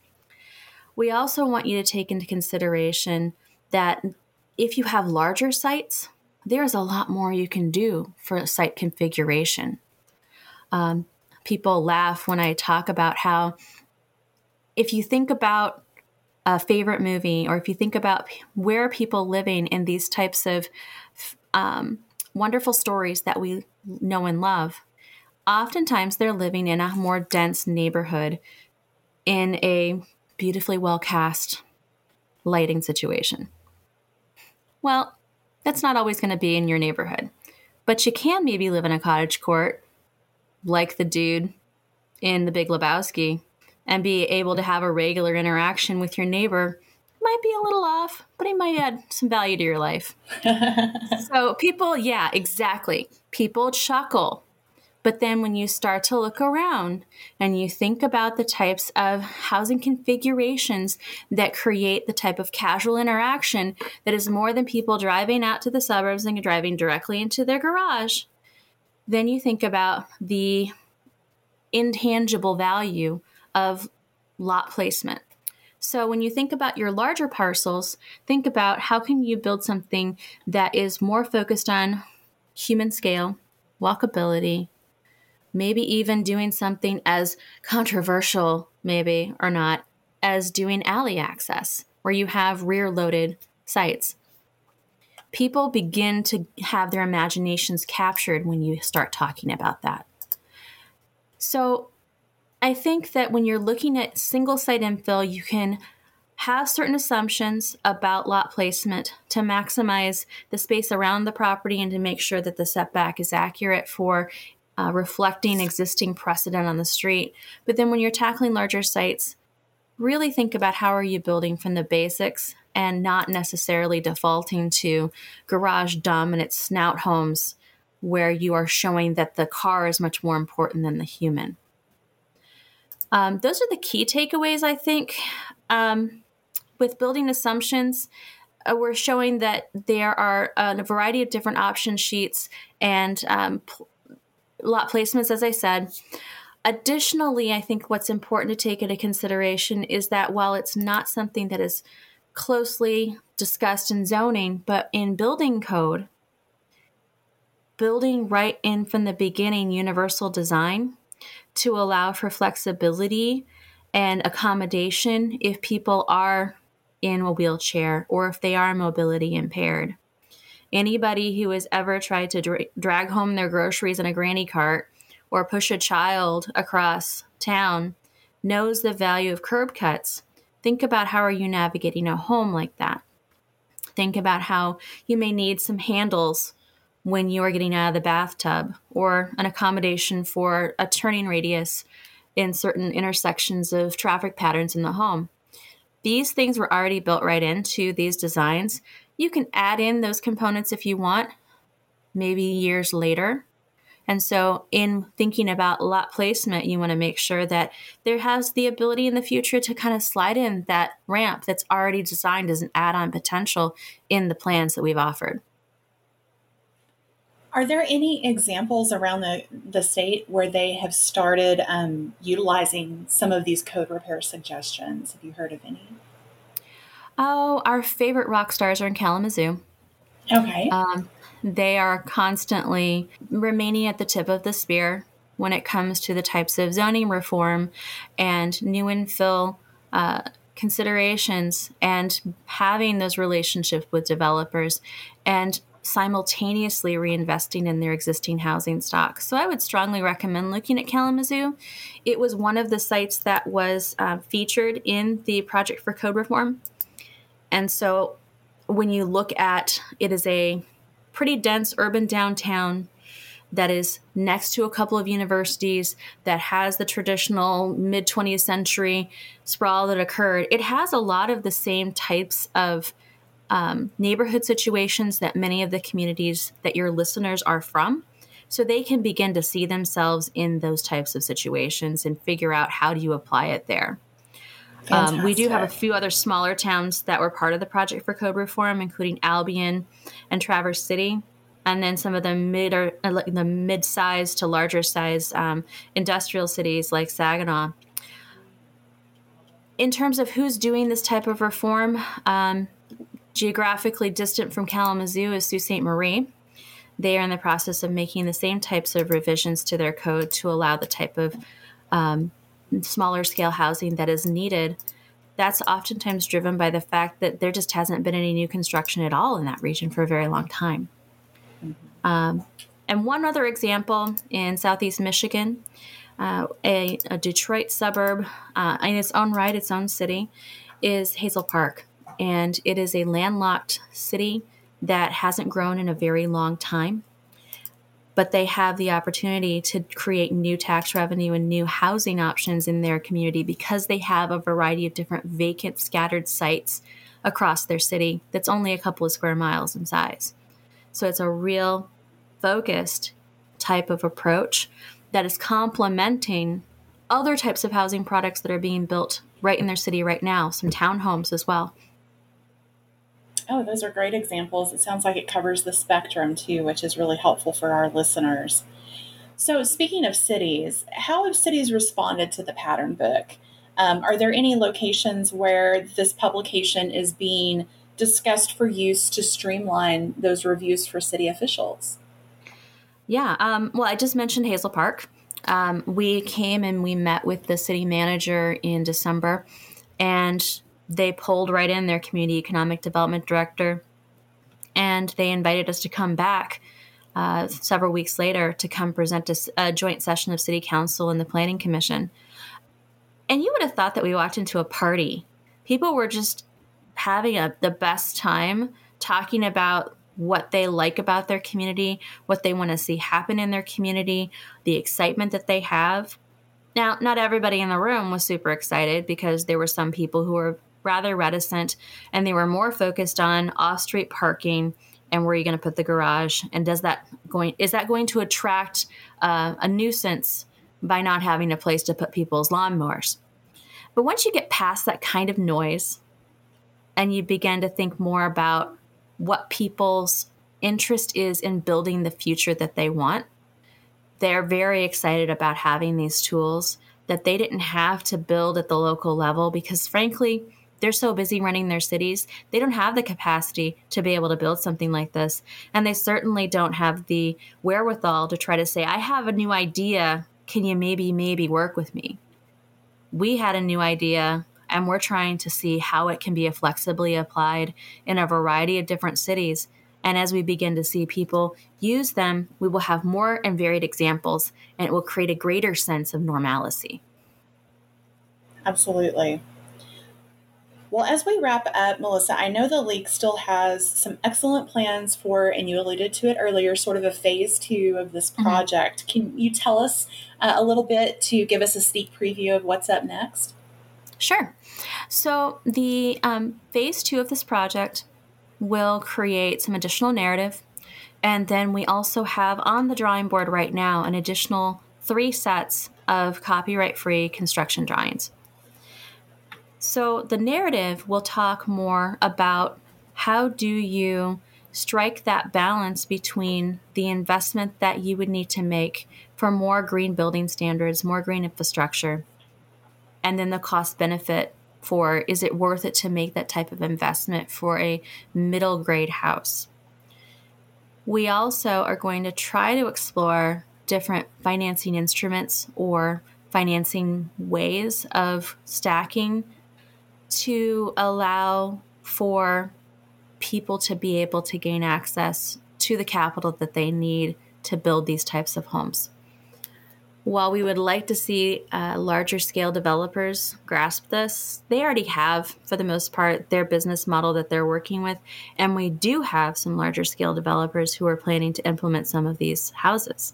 We also want you to take into consideration that if you have larger sites, there's a lot more you can do for site configuration. Um, people laugh when I talk about how if you think about a favorite movie, or if you think about where are people living in these types of um, wonderful stories that we know and love, oftentimes they're living in a more dense neighborhood in a beautifully well-cast lighting situation. Well, that's not always going to be in your neighborhood, but you can maybe live in a cottage court like the dude in The Big Lebowski and be able to have a regular interaction with your neighbor. Might be a little off, but he might add some value to your life. So people, yeah, exactly. People chuckle. But then when you start to look around and you think about the types of housing configurations that create the type of casual interaction that is more than people driving out to the suburbs and driving directly into their garage, then you think about the intangible value of lot placement. So when you think about your larger parcels, think about how can you build something that is more focused on human scale, walkability, maybe even doing something as controversial, maybe or not, as doing alley access, where you have rear-loaded sites. People begin to have their imaginations captured when you start talking about that. So I think that when you're looking at single site infill, you can have certain assumptions about lot placement to maximize the space around the property and to make sure that the setback is accurate for uh, reflecting existing precedent on the street. But then when you're tackling larger sites, really think about how are you building from the basics and not necessarily defaulting to garage dominant snout homes where you are showing that the car is much more important than the human. Um, those are the key takeaways, I think. Um, with building assumptions, uh, we're showing that there are uh, a variety of different option sheets and um, pl- lot placements, as I said. Additionally, I think what's important to take into consideration is that while it's not something that is closely discussed in zoning, but in building code, building right in from the beginning universal design to allow for flexibility and accommodation if people are in a wheelchair or if they are mobility impaired. Anybody who has ever tried to dra- drag home their groceries in a granny cart or push a child across town knows the value of curb cuts. Think about how are you navigating a home like that. Think about how you may need some handles when you are getting out of the bathtub, or an accommodation for a turning radius in certain intersections of traffic patterns in the home. These things were already built right into these designs. You can add in those components if you want, maybe years later. And so in thinking about lot placement, you want to make sure that there has the ability in the future to kind of slide in that ramp that's already designed as an add-on potential in the plans that we've offered. Are there any examples around the, the state where they have started um, utilizing some of these code repair suggestions? Have you heard of any? Oh, our favorite rock stars are in Kalamazoo. Okay. Um, they are constantly remaining at the tip of the spear when it comes to the types of zoning reform and new infill uh, considerations, and having those relationships with developers and simultaneously reinvesting in their existing housing stock. So I would strongly recommend looking at Kalamazoo. It was one of the sites that was uh, featured in the Project for Code Reform. And so when you look at it, is a pretty dense urban downtown that is next to a couple of universities, that has the traditional mid twentieth century sprawl that occurred. It has a lot of the same types of um, neighborhood situations that many of the communities that your listeners are from. So they can begin to see themselves in those types of situations and figure out how do you apply it there. Um, we do have a few other smaller towns that were part of the Project for Code Reform, including Albion and Traverse City, and then some of the mid or uh, the mid-sized to larger sized um, industrial cities like Saginaw. In terms of who's doing this type of reform, um, geographically distant from Kalamazoo is Sault Ste. Marie. They are in the process of making the same types of revisions to their code to allow the type of um, smaller scale housing that is needed. That's oftentimes driven by the fact that there just hasn't been any new construction at all in that region for a very long time. Mm-hmm. Um, and one other example in Southeast Michigan, uh, a, a Detroit suburb uh, in its own right, its own city, is Hazel Park. And it is a landlocked city that hasn't grown in a very long time. But they have the opportunity to create new tax revenue and new housing options in their community because they have a variety of different vacant, scattered sites across their city that's only a couple of square miles in size. So it's a real focused type of approach that is complementing other types of housing products that are being built right in their city right now, some townhomes as well. Oh, those are great examples. It sounds like it covers the spectrum too, which is really helpful for our listeners. So speaking of cities, how have cities responded to the pattern book? Um, are there any locations where this publication is being discussed for use to streamline those reviews for city officials? Yeah, um, well, I just mentioned Hazel Park. Um, we came and we met with the city manager in December, and they pulled right in their community economic development director, and they invited us to come back uh, several weeks later to come present a, a joint session of City Council and the Planning Commission. And you would have thought that we walked into a party. People were just having a, the best time talking about what they like about their community, what they want to see happen in their community, the excitement that they have. Now, not everybody in the room was super excited because there were some people who were rather reticent, and they were more focused on off-street parking and where are you going to put the garage, and does that going is that going to attract uh, a nuisance by not having a place to put people's lawnmowers. But once you get past that kind of noise and you begin to think more about what people's interest is in building the future that they want, they're very excited about having these tools that they didn't have to build at the local level because, frankly, they're so busy running their cities, they don't have the capacity to be able to build something like this. And they certainly don't have the wherewithal to try to say, I have a new idea. Can you maybe, maybe work with me? We had a new idea and we're trying to see how it can be flexibly applied in a variety of different cities. And as we begin to see people use them, we will have more and varied examples, and it will create a greater sense of normalcy. Absolutely. Well, as we wrap up, Melissa, I know the League still has some excellent plans for, and you alluded to it earlier, sort of a phase two of this project. Mm-hmm. Can you tell us uh, a little bit to give us a sneak preview of what's up next? Sure. So the um, phase two of this project will create some additional narrative. And then we also have on the drawing board right now an additional three sets of copyright-free construction drawings. So the narrative will talk more about how do you strike that balance between the investment that you would need to make for more green building standards, more green infrastructure, and then the cost benefit for, is it worth it to make that type of investment for a middle grade house? We also are going to try to explore different financing instruments or financing ways of stacking to allow for people to be able to gain access to the capital that they need to build these types of homes. While we would like to see uh, larger scale developers grasp this, they already have, for the most part, their business model that they're working with. And we do have some larger scale developers who are planning to implement some of these houses.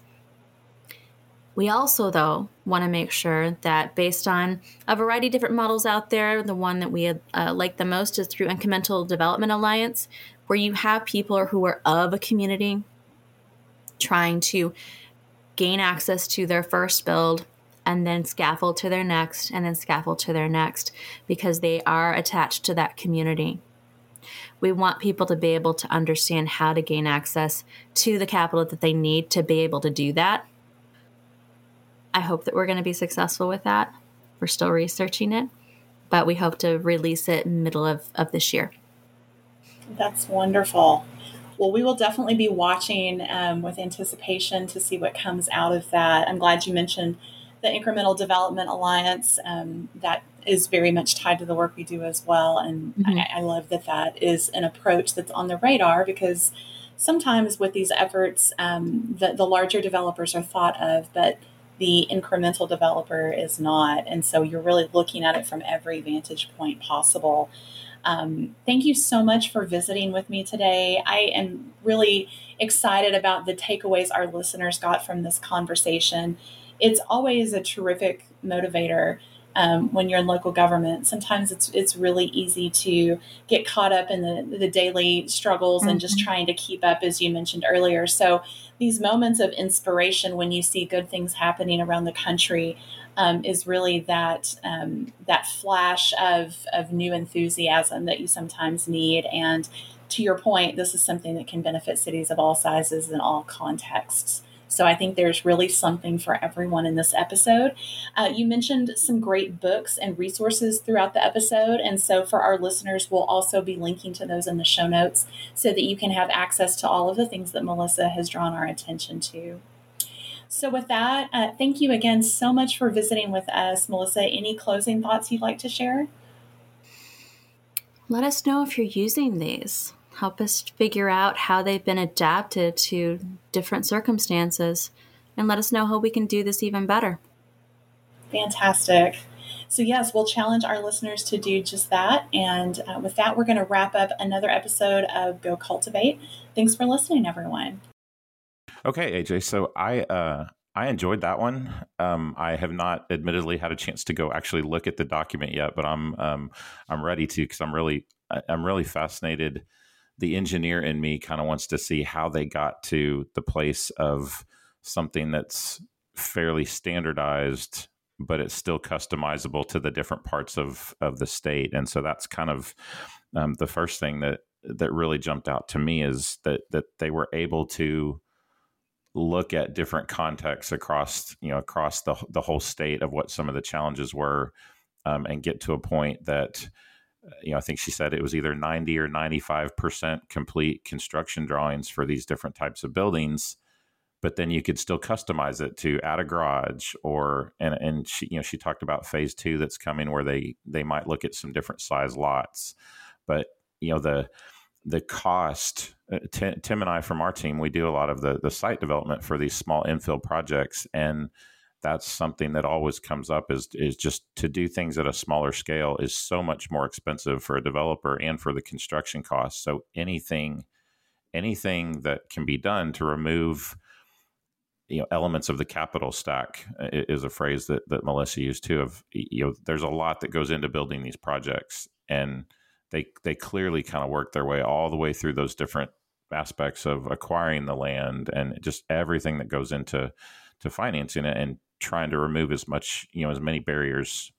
We also, though, want to make sure that based on a variety of different models out there, the one that we uh, like the most is through Incremental Development Alliance, where you have people who are of a community trying to gain access to their first build and then scaffold to their next and then scaffold to their next because they are attached to that community. We want people to be able to understand how to gain access to the capital that they need to be able to do that. I hope that we're going to be successful with that. We're still researching it, but we hope to release it middle of, of this year. That's wonderful. Well, we will definitely be watching um, with anticipation to see what comes out of that. I'm glad you mentioned the Incremental Development Alliance. Um, that is very much tied to the work we do as well. And mm-hmm. I, I love that that is an approach that's on the radar because sometimes with these efforts, um, the, the larger developers are thought of, but the incremental developer is not. And so you're really looking at it from every vantage point possible. Um, thank you so much for visiting with me today. I am really excited about the takeaways our listeners got from this conversation. It's always a terrific motivator um, when you're in local government. Sometimes it's it's really easy to get caught up in the, the daily struggles mm-hmm. and just trying to keep up, as you mentioned earlier. So these moments of inspiration when you see good things happening around the country um, is really that um, that flash of, of new enthusiasm that you sometimes need. And to your point, this is something that can benefit cities of all sizes and all contexts. So I think there's really something for everyone in this episode. Uh, you mentioned some great books and resources throughout the episode. And so for our listeners, we'll also be linking to those in the show notes so that you can have access to all of the things that Melissa has drawn our attention to. So with that, uh, thank you again so much for visiting with us. Melissa, any closing thoughts you'd like to share? Let us know if you're using these. Help us figure out how they've been adapted to different circumstances, and let us know how we can do this even better. Fantastic. So yes, we'll challenge our listeners to do just that. And uh, with that, we're going to wrap up another episode of Go Cultivate. Thanks for listening, everyone. Okay, A J. So I uh, I enjoyed that one. Um, I have not, admittedly, had a chance to go actually look at the document yet, but I'm um, I'm ready to because I'm really I'm really fascinated. The engineer in me kind of wants to see how they got to the place of something that's fairly standardized, but it's still customizable to the different parts of, of the state. And so that's kind of um, the first thing that, that really jumped out to me is that, that they were able to look at different contexts across, you know, across the, the whole state of what some of the challenges were um, and get to a point that, you know, I think she said it was either ninety or ninety-five percent complete construction drawings for these different types of buildings but then you could still customize it to add a garage or, and, and she, you know, she talked about phase two that's coming where they, they might look at some different size lots, but you know, the, the cost, uh, T- Tim and I from our team, we do a lot of the, the site development for these small infill projects. And that's something that always comes up is, is just to do things at a smaller scale is so much more expensive for a developer and for the construction costs. So anything, anything that can be done to remove, you know, elements of the capital stack is a phrase that, that Melissa used too. Of, you know, there's a lot that goes into building these projects, and they they clearly kind of work their way all the way through those different aspects of acquiring the land and just everything that goes into to financing it and trying to remove as much, you know, as many barriers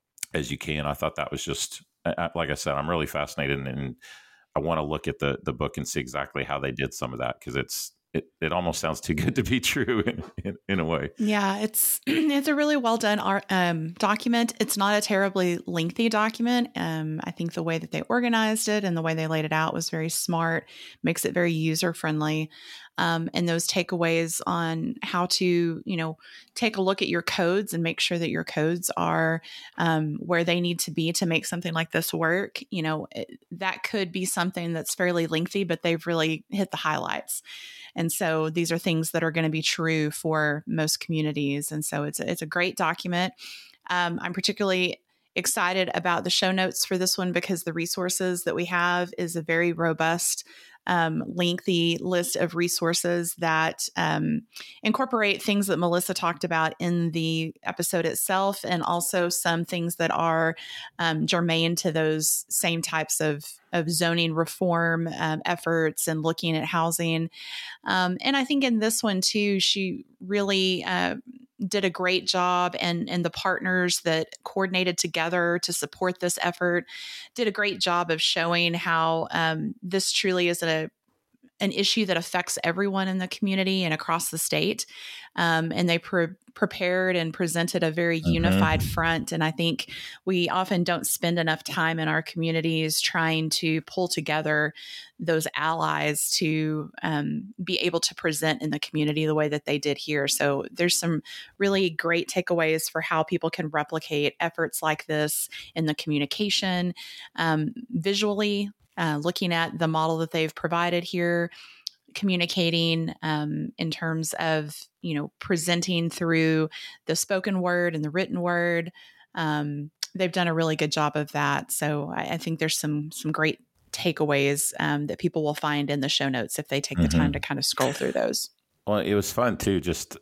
as you can. I thought that was just, like I said, I'm really fascinated, and I want to look at the the book and see exactly how they did some of that, because it's It, it almost sounds too good to be true in, in, in a way. Yeah, it's it's a really well done art, um, document. It's not a terribly lengthy document. Um, I think the way that they organized it and the way they laid it out was very smart, makes it very user friendly. Um, and those takeaways on how to, you know, take a look at your codes and make sure that your codes are um, where they need to be to make something like this work. You know, it, that could be something that's fairly lengthy, but they've really hit the highlights. And so these are things that are going to be true for most communities. And so it's a, it's a great document. Um, I'm particularly excited about the show notes for this one because the resources that we have is a very robust, um, lengthy list of resources that um, incorporate things that Melissa talked about in the episode itself, and also some things that are um, germane to those same types of, of zoning reform um, efforts and looking at housing. Um, and I think in this one too, she really uh, did a great job, and, and the partners that coordinated together to support this effort did a great job of showing how um, this truly is a an issue that affects everyone in the community and across the state. Um, and they pre- prepared and presented a very mm-hmm. unified front. And I think we often don't spend enough time in our communities trying to pull together those allies to um, be able to present in the community the way that they did here. So there's some really great takeaways for how people can replicate efforts like this in the communication, um, visually, Uh, looking at the model that they've provided here, communicating um, in terms of, you know, presenting through the spoken word and the written word. Um, they've done a really good job of that. So I, I think there's some some great takeaways um, that people will find in the show notes if they take mm-hmm. the time to kind of scroll through those. Well, it was fun too, just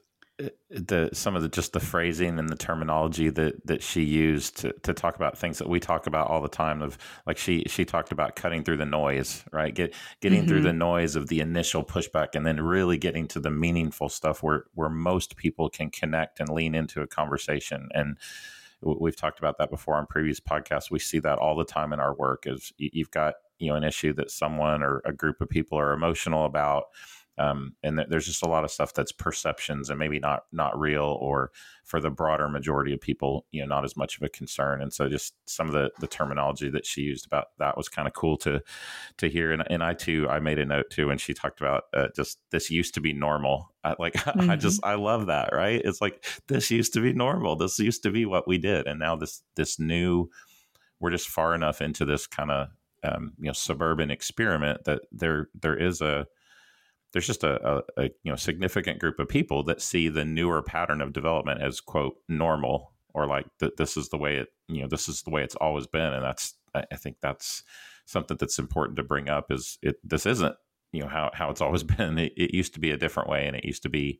the some of the just the phrasing and the terminology that that she used to, to talk about things that we talk about all the time. Of like she she talked about cutting through the noise, right? Get getting mm-hmm. through the noise of the initial pushback, and then really getting to the meaningful stuff where where most people can connect and lean into a conversation. And we've talked about that before on previous podcasts. We see that all the time in our work. Is you've got, you know, an issue that someone or a group of people are emotional about. Um, and th- there's just a lot of stuff that's perceptions and maybe not not real, or for the broader majority of people, you know, not as much of a concern. And so just some of the, the terminology that she used about that was kind of cool to to hear. And, and I too, I made a note too when she talked about uh, just this used to be normal. I, like mm-hmm. I just I love that, right? It's like this used to be normal. This used to be what we did, and now this this new, we're just far enough into this kind of um, you know suburban experiment that there there is a there's just a, a, a you know significant group of people that see the newer pattern of development as, quote, normal, or like that this is the way it you know this is the way it's always been. And that's I think that's something that's important to bring up, is it this isn't you know how, how it's always been. It, it used to be a different way, and it used to be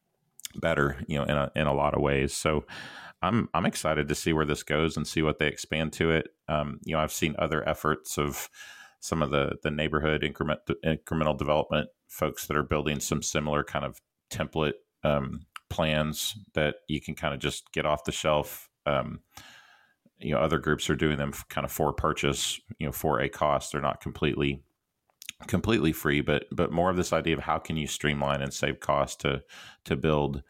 better, you know in a, in a lot of ways. So I'm I'm excited to see where this goes and see what they expand to it. Um, you know I've seen other efforts of some of the the neighborhood increment incremental development folks that are building some similar kind of template um, plans that you can kind of just get off the shelf. Um, you know, other groups are doing them kind of for purchase, you know, for a cost. They're not completely completely free, but but more of this idea of how can you streamline and save costs to to build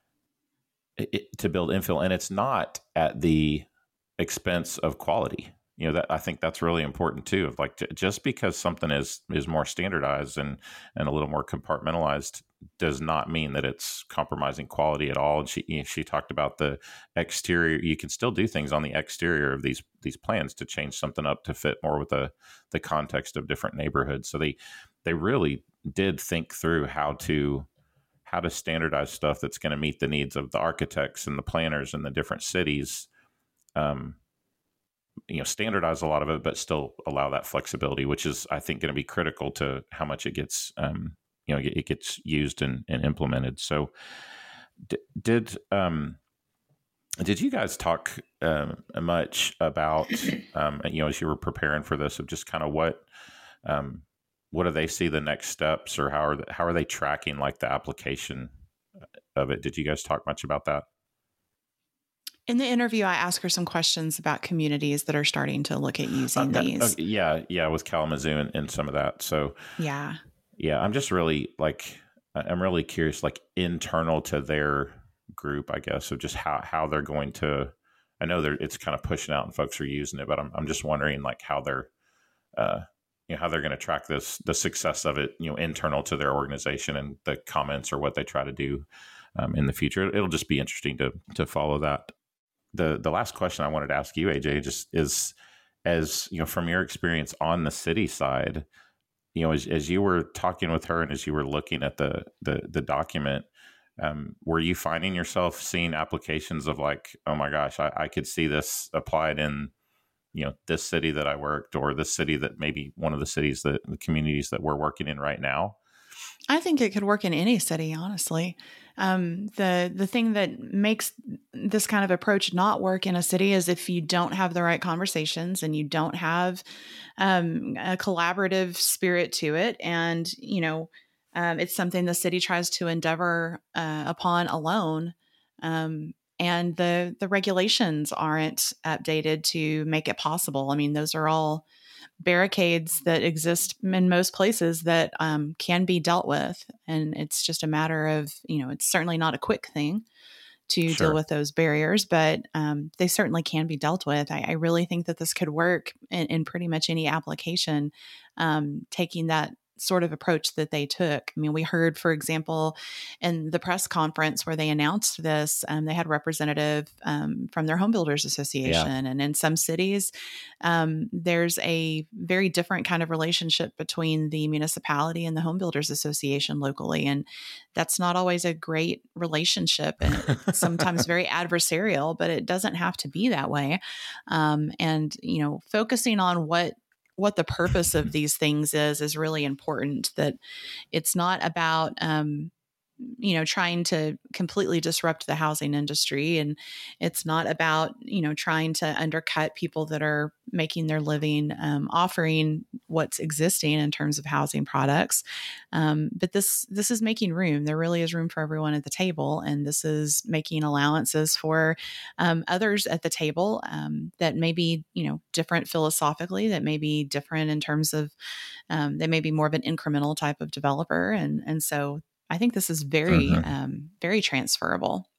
it, to build infill, and it's not at the expense of quality. You know, that I think that's really important too. Of like, just because something is is more standardized and and a little more compartmentalized, does not mean that it's compromising quality at all. And she you know, she talked about the exterior. You can still do things on the exterior of these these plans to change something up to fit more with the the context of different neighborhoods. So they they really did think through how to how to standardize stuff that's going to meet the needs of the architects and the planners in the different cities. Um, you know, standardize a lot of it, but still allow that flexibility, which is, I think, going to be critical to how much it gets, um, you know, it gets used and, and implemented. So, d- did um, did you guys talk um, much about, um, you know, as you were preparing for this, of just kind of what, um, what do they see the next steps, or how are the, how are they tracking like the application of it? Did you guys talk much about that? In the interview, I asked her some questions about communities that are starting to look at using Uh, these. uh, yeah, yeah, with Kalamazoo and, and some of that. So Yeah. yeah, I'm just really like, I'm really curious, like internal to their group, I guess, of just how, how they're going to, I know they're, it's kind of pushing out and folks are using it, but I'm, I'm just wondering like how they're, uh, you know, how they're going to track this, the success of it, you know, internal to their organization and the comments or what they try to do um, in the future. It'll just be interesting to, to follow that. The the last question I wanted to ask you, A J, just is, as you know, from your experience on the city side, you know, as, as you were talking with her and as you were looking at the the, the document, um, were you finding yourself seeing applications of like, oh my gosh, I, I could see this applied in, you know, this city that I worked, or this city that maybe one of the cities that the communities that we're working in right now? I think it could work in any city, honestly. Um, the the thing that makes this kind of approach not work in a city is if you don't have the right conversations and you don't have um, a collaborative spirit to it, and you know, um, it's something the city tries to endeavor uh, upon alone, um, and the the regulations aren't updated to make it possible. I mean, those are all barricades that exist in most places that um, can be dealt with. And it's just a matter of, you know, it's certainly not a quick thing to Sure. deal with those barriers, but um, they certainly can be dealt with. I, I really think that this could work in, in pretty much any application, um, taking that sort of approach that they took. I mean, we heard, for example, in the press conference where they announced this, um, they had a representative um, from their Home Builders Association. Yeah. And in some cities, um, there's a very different kind of relationship between the municipality and the Home Builders Association locally. And that's not always a great relationship, and it's sometimes very adversarial, but it doesn't have to be that way. Um, and, you know, focusing on what what the purpose of these things is, is really important. That it's not about, um, you know, trying to completely disrupt the housing industry. And it's not about, you know, trying to undercut people that are making their living, um, offering what's existing in terms of housing products. Um, but this, this is making room. There really is room for everyone at the table. And this is making allowances for um, others at the table um, that may be, you know, different philosophically, that may be different in terms of, um, they may be more of an incremental type of developer. And, and so I think this is very, mm-hmm. um, very transferable.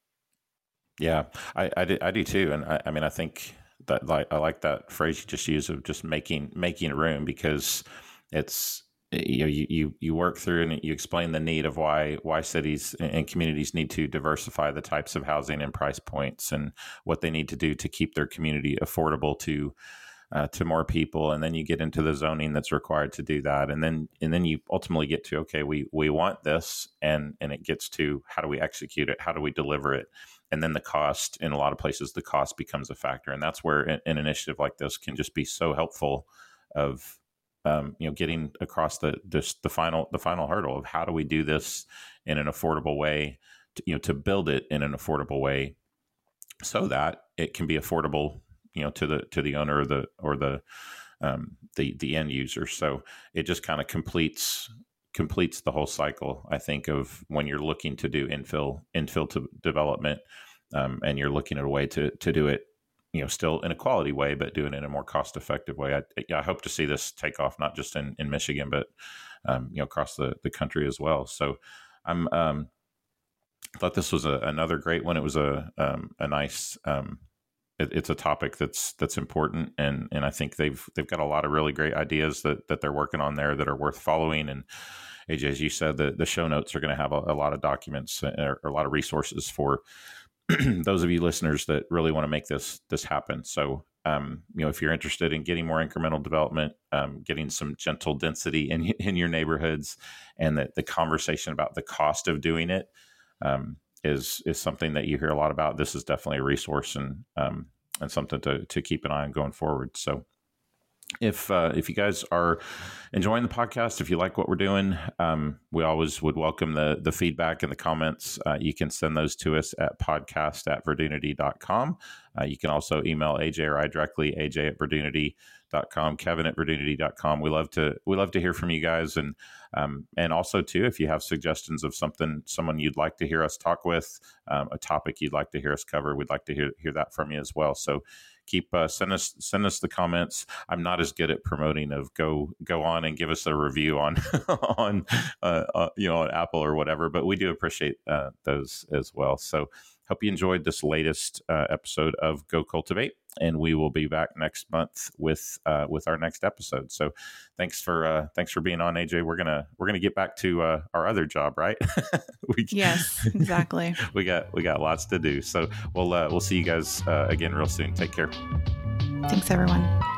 Yeah, I, I, do, I do too. And I, I mean, I think that like, I like that phrase you just used of just making, making room, because it's, you know, you, you, you work through and you explain the need of why, why cities and communities need to diversify the types of housing and price points and what they need to do to keep their community affordable to Uh, to more people. And then you get into the zoning that's required to do that. And then, and then you ultimately get to, okay, we, we want this, and, and it gets to, how do we execute it? How do we deliver it? And then the cost, in a lot of places, the cost becomes a factor. And that's where an, an initiative like this can just be so helpful of, um, you know, getting across the, just the final, the final hurdle of how do we do this in an affordable way, to, you know, to build it in an affordable way so that it can be affordable, you know, to the, to the owner or the, or the, um, the, the end user. So it just kind of completes, completes the whole cycle, I think, of when you're looking to do infill, infill to development, um, and you're looking at a way to, to do it, you know, still in a quality way, but do it in a more cost effective way. I, I hope to see this take off, not just in, in Michigan, but, um, you know, across the, the country as well. So I'm, um, I thought this was a, another great one. It was a, um, a nice, um, it, it's a topic that's that's important, and and I think they've they've got a lot of really great ideas that that they're working on there that are worth following. And A J, as you said, the the show notes are going to have a, a lot of documents or, or a lot of resources for those of you listeners that really want to make this this happen. So, um, you know, if you're interested in getting more incremental development, um, getting some gentle density in in your neighborhoods, and that the conversation about the cost of doing it um, is is something that you hear a lot about, this is definitely a resource and um, and something to to keep an eye on going forward. So, If uh, if you guys are enjoying the podcast, if you like what we're doing, um, we always would welcome the the feedback and the comments. Uh, you can send those to us at podcast at verdunity dot com. Uh, you can also email A J or I directly, A J at verdunity dot com, Kevin at verdunity dot com. We love to we love to hear from you guys, and um, and also too, if you have suggestions of something, someone you'd like to hear us talk with, um, a topic you'd like to hear us cover, we'd like to hear hear that from you as well. So. Keep uh, send us send us the comments. I'm not as good at promoting of go go on and give us a review on on uh, uh, you know on Apple or whatever, but we do appreciate uh, those as well. So hope you enjoyed this latest uh, episode of Go Cultivate, and we will be back next month with uh, with our next episode. So thanks for uh, thanks for being on, A J. We're gonna we're gonna get back to uh, our other job, right? we, yes, exactly. we got we got lots to do. So we'll uh, we'll see you guys uh, again real soon. Take care. Thanks, everyone.